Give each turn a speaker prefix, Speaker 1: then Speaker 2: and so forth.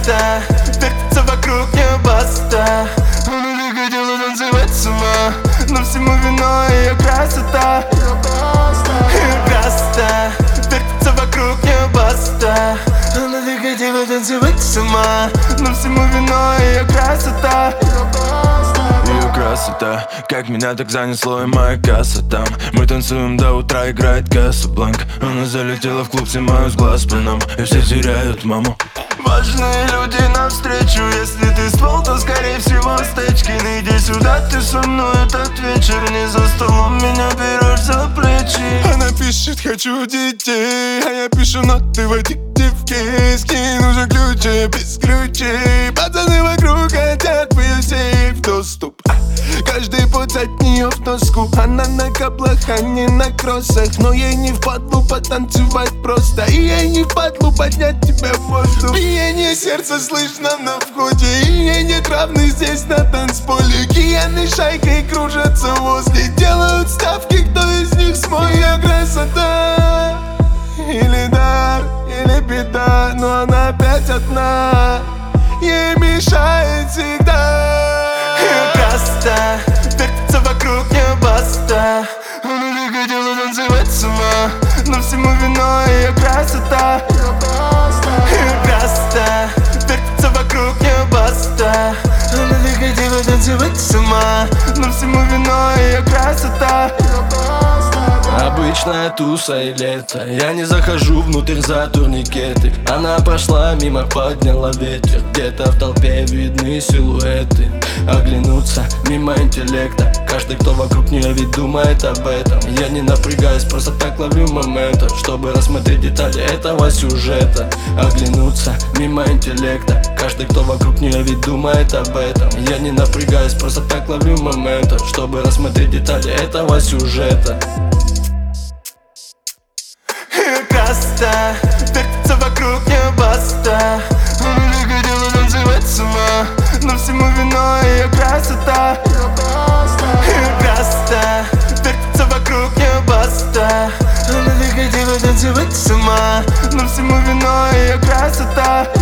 Speaker 1: красота, вертится вокруг нее баста. Она не хотела танцевать с ума, но всему виной ее красота. Ее красота, вертится вокруг нее баста. Она не хотела танцевать с ума, но всему виной ее красота.
Speaker 2: Ее красота, как меня так занесло, и моя касса там. Мы танцуем до утра, играет Касабланка. Она залетела в клуб, снимаю с глаз по нам, и все теряют маму.
Speaker 1: Важные люди навстречу, если ты ствол, то скорее всего Стечкин. Иди сюда, ты со мной этот вечер, не за столом меня берешь за плечи.
Speaker 3: Она пишет: хочу детей, а я пишу ноты в аддиктивке. Скинь уже ключи, без ключей. Пацаны вокруг хотят в ее сейф доступ. Каждый путь от нее в тоску. Она на каблах, а не на кроссах. Но ей не впадлу потанцевать просто. И ей не впадлу поднять тебя в воздух. Биение сердца слышно на входе. И ей нет равных здесь на танцполе. Кияны шайкой кружатся возле. Делают ставки, кто из них смоет. Ее красота или дар, или беда. Но она опять одна, ей мешает всегда.
Speaker 1: Ее красота, вертится вокруг нее баста. Она не хотела танцевать с ума, но всему виной ее красота. Ее красота, вертится вокруг нее баста. Она не хотела танцевать с ума, но всему виной ее красота.
Speaker 4: Обычная туса и лето, я не захожу внутрь за турникеты. Она прошла мимо, подняла ветер. Где-то в толпе видны силуэты. Оглянуться мимо интеллекта. Каждый, кто вокруг нее, ведь думает об этом. Я не напрягаюсь, просто так ловлю момент, чтобы рассмотреть детали этого сюжета. Оглянуться мимо интеллекта. Каждый, кто вокруг нее, ведь думает об этом. Я не напрягаюсь, просто так ловлю момент, чтобы рассмотреть детали этого сюжета.
Speaker 1: Ее красота, вертится вокруг нее баста. Она не хотела танцевать с ума, но всему виной ее красота. Ее красота, вертится вокруг нее баста. Она не хотела танцевать с ума, но всему виной ее красота.